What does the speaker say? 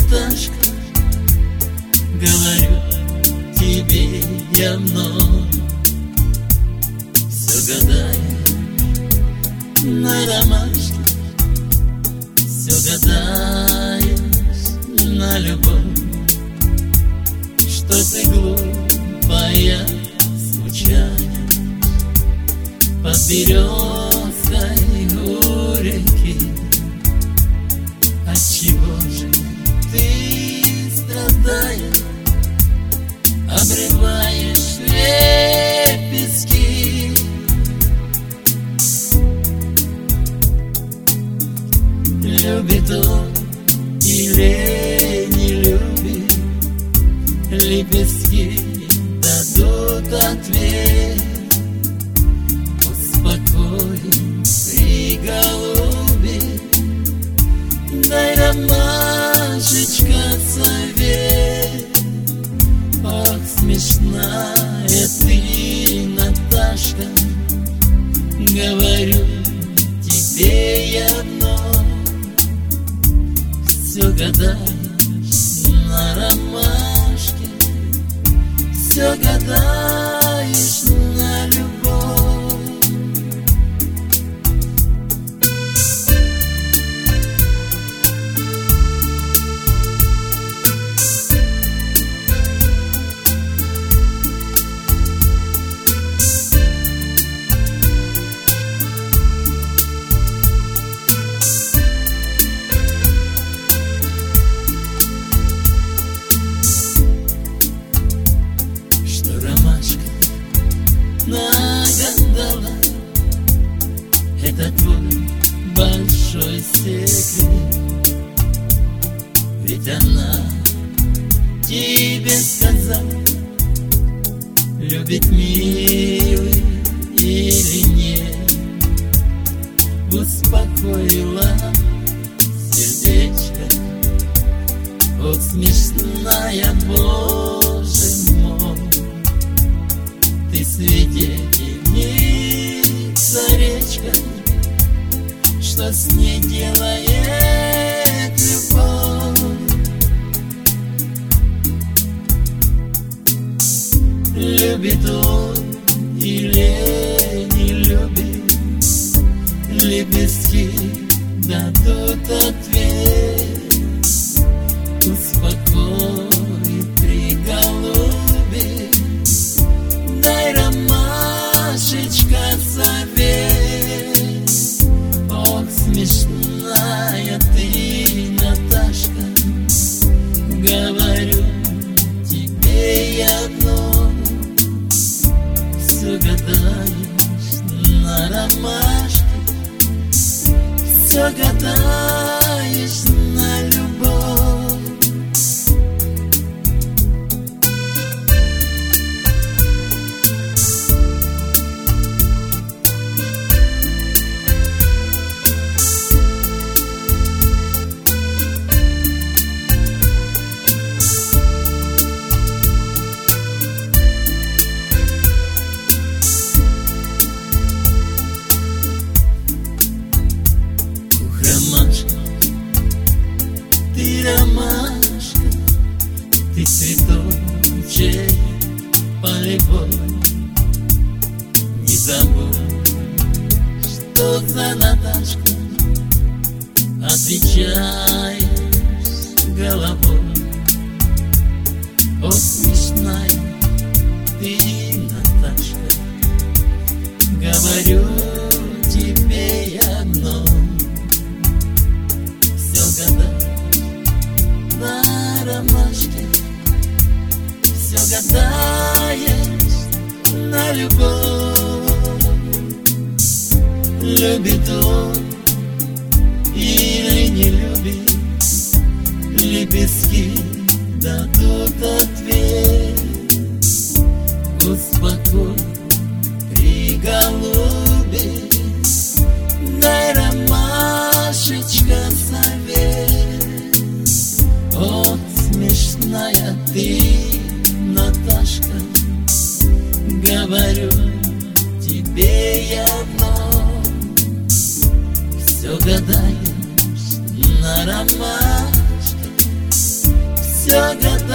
Наташка, говорю тебе я вновь, все гадаю на ромашке, все гадаешь на любовь, что ты глупая случайно под березкой у реки. Отчего же ты, страдая, обрываешь лепестки? Любит он или не любит, лепестки дадут ответ. Успокой, приголуби, дай ромашечка совет. Ох, смешная ты, Наташка, говорю тебе я вновь, все гадаешь на ромашке, все гадаешь на любовь. Нагадала, это твой большой секрет, ведь она тебе сказала, любит милый или нет. Успокоила сердечко, ох, смешная, Боже мой. Ты свидетельница, речка, что с ней делает любовь. Любит он или не любит, лепестки дадут ответ. Успокой, приголуби, дай ромашечка совет. Ох, смешная ты, Наташка, говорю тебе я вновь, все гадаешь на ромашке, все гадаешь на любовь. Ты ромашка, ты цветочек полевой, не забудь, что за Наташка отвечаешь головой. О, смешная ты, Наташка, говорю тебе я вновь, все гадаешь на ромашке, все гадаешь на любовь. Любит он или не любит, лепестки дадут ответ. Успокой, приголуби, дай ромашечка совет. Ох, смешная ты, Наташка, говорю тебе я вновь, все гадаешь на ромашке, все готово.